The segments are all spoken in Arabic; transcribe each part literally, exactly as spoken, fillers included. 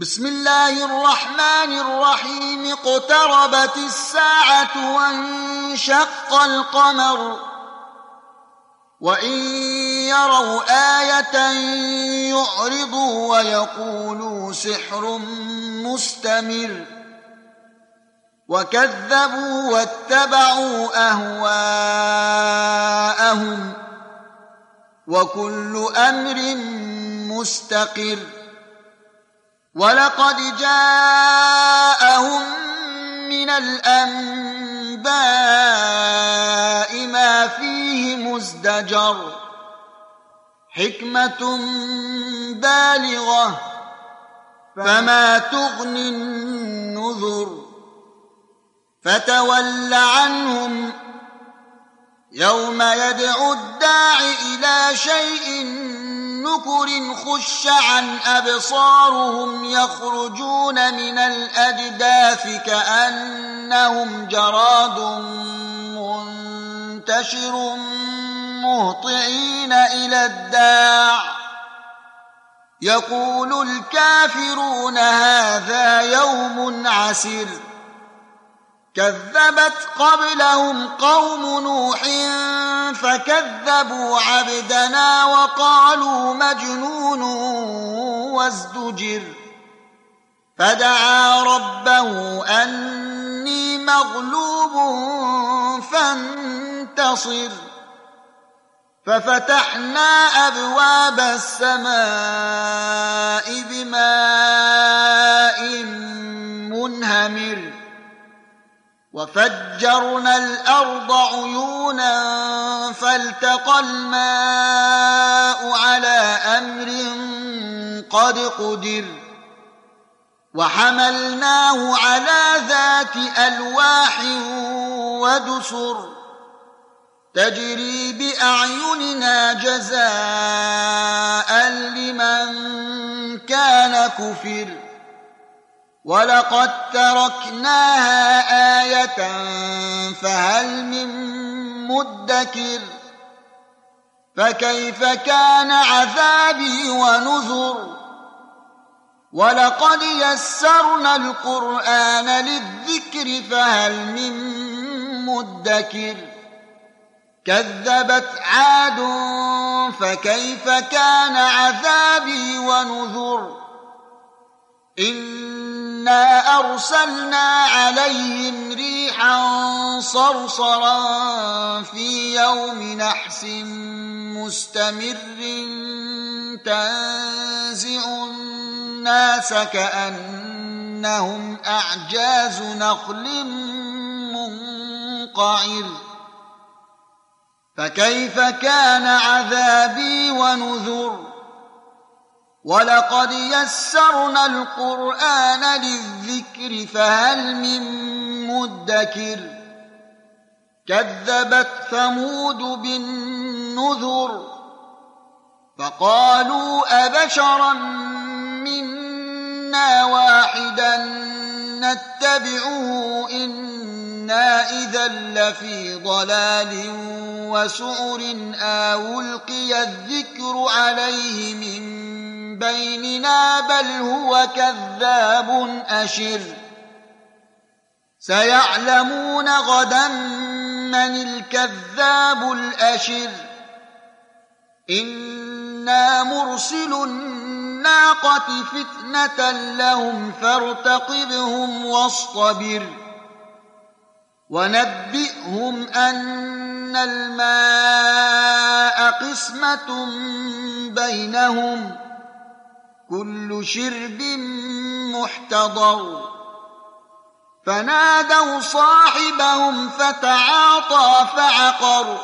بسم الله الرحمن الرحيم اقتربت الساعة وانشق القمر وإن يروا آية يعرضوا ويقولوا سحر مستمر وكذبوا واتبعوا أهواءهم وكل أمر مستقر ولقد جاءهم من الأنباء ما فيه مزدجر حكمة بالغة فما تغني النذر فتول عنهم يوم يدعو الداع إلى شيء نكر خش عن أبصارهم يخرجون من الأجداث كأنهم جراد منتشر مهطعين إلى الداع يقول الكافرون هذا يوم عسر كذبت قبلهم قوم نوح فكذبوا عبدنا وقالوا مجنون وازدجر فدعا ربه أني مغلوب فانتصر ففتحنا أبواب السماء بماء منهمر وفجرنا الأرض عيونا فالتقى الماء على أمر قد قدر وحملناه على ذات ألواح ودسر تجري بأعيننا جزاء لمن كان كفر ولقد تركناها آية فهل من مدكر فكيف كان عذابي ونذر ولقد يسرنا القرآن للذكر فهل من مدكر كذبت عاد فكيف كان عذابي ونذر إنا أرسلنا عليهم ريحا صرصرا في يوم نحس مستمر تنزع الناس كأنهم أعجاز نخل منقعر فكيف كان عذابي ونذر ولقد يسرنا القرآن للذكر فهل من مدكر كذبت ثمود بالنذر فقالوا أبشرا منا واحدا نتبعه إنا إذا لفي ضلال وسعر أو ألقي الذكر عليه من بيننا بل هو كذاب أشر سيعلمون غدا من الكذاب الأشر إنا مرسل الناقة فتنة لهم فارتقبهم واصطبر ونبئهم أن الماء قسمة بينهم كل شرب محتضر فنادوا صاحبهم فتعاطى فعقر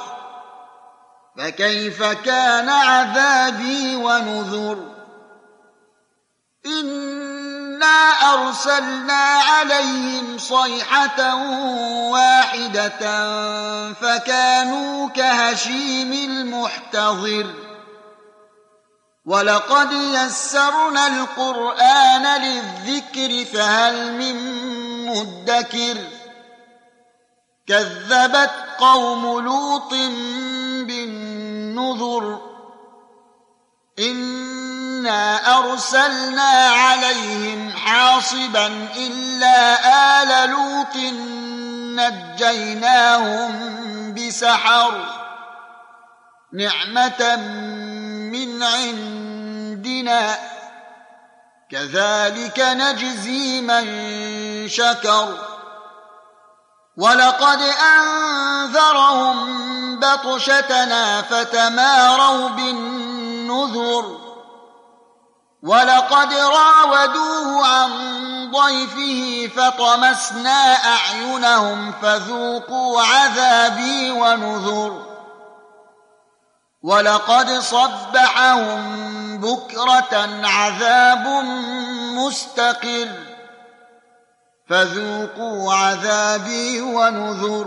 فكيف كان عذابي ونذر إنا أرسلنا عليهم صيحة واحدة فكانوا كهشيم المحتضر ولقد يسرنا القرآن للذكر فهل من مدكر كذبت قوم لوط بالنذر إنا أرسلنا عليهم حاصبا إلا آل لوط نجيناهم بسحر نعمة من عندنا كذلك نجزي من شكر ولقد أنذرهم بطشتنا فتماروا بالنذر ولقد راودوه عن ضيفه فطمسنا أعينهم فذوقوا عذابي ونذر ولقد صبحهم بكرة عذاب مستقر فذوقوا عذابي ونذر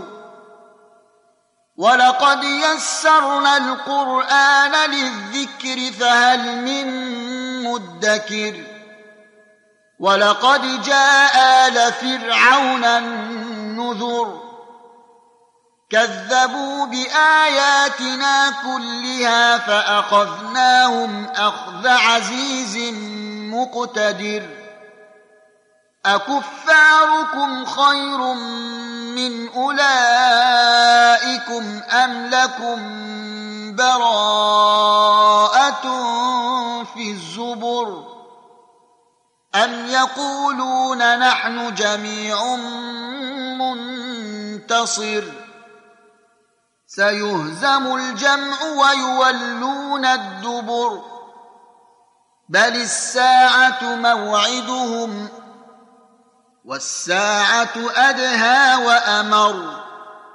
ولقد يسرنا القرآن للذكر فهل من مدكر ولقد جاء آل فرعون النذر كذبوا بآياتنا كلها فأخذناهم أخذ عزيز مقتدر أكفاركم خير من أولئكم أم لكم براءة في الزبر أم يقولون نحن جميع منتصر سيهزم الجمع ويولون الدبر بل الساعة موعدهم والساعة أدهى وأمر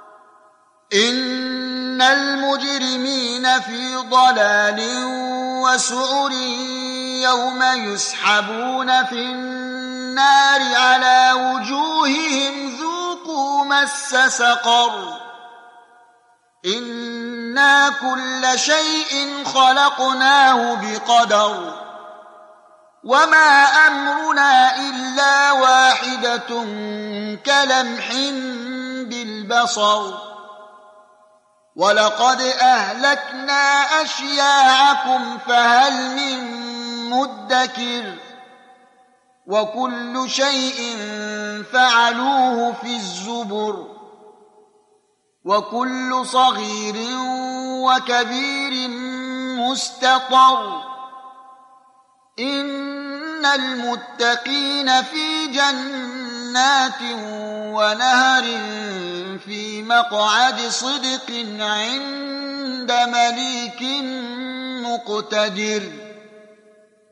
إن المجرمين في ضلال وسعر يوم يسحبون في النار على وجوههم ذوقوا مس سقر إنا كل شيء خلقناه بقدر وما أمرنا إلا واحدة كلمح بالبصر ولقد أهلكنا أشياعكم فهل من مدكر وكل شيء فعلوه في الزبر وكل صغير وكبير مستطر إن المتقين في جنات ونهر في مقعد صدق عند مليك مقتدر